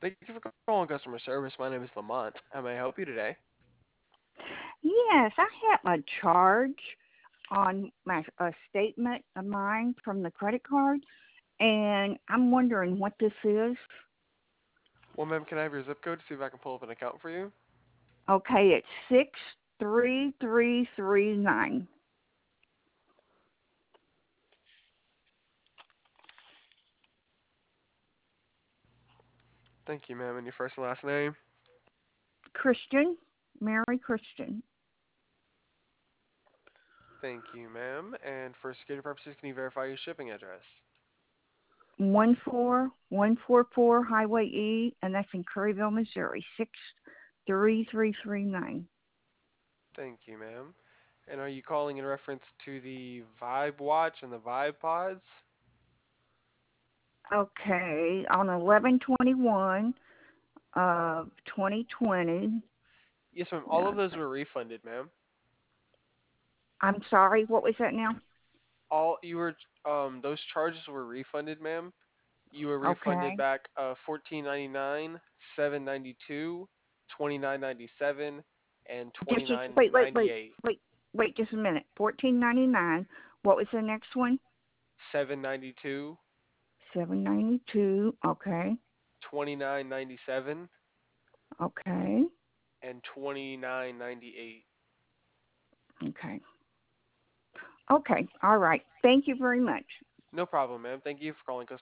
Thank you for calling customer service. My name is Lamont. How may I help you today? Yes, I have a charge on my a statement of mine from the credit card, and I'm wondering what this is. Well, ma'am, can I have your zip code to see if I can pull up an account for you? Okay, it's 63339. Thank you, ma'am. And your first and last name? Christian, Mary Christian. Thank you, ma'am. And for security purposes, can you verify your shipping address? 14144 Highway E, and that's in Curryville, Missouri. 63339. Thank you, ma'am. And are you calling in reference to the Vibe Watch and the Vibe Pods? Okay, on 11/21 of 2020. Yes, ma'am. All Yeah, of those were refunded, ma'am. I'm sorry. What was that now? All you were those charges were refunded, ma'am. You were refunded Okay. back 14.99, 7.92, 29.97, and Just wait, wait, wait, 29.98. wait, wait, just a minute. 14.99. What was the next one? 7.92, 7.92. Okay. 29.97, Okay. and 29.98. Okay. Okay. All right. Thank you very much. No problem, ma'am. Thank you for calling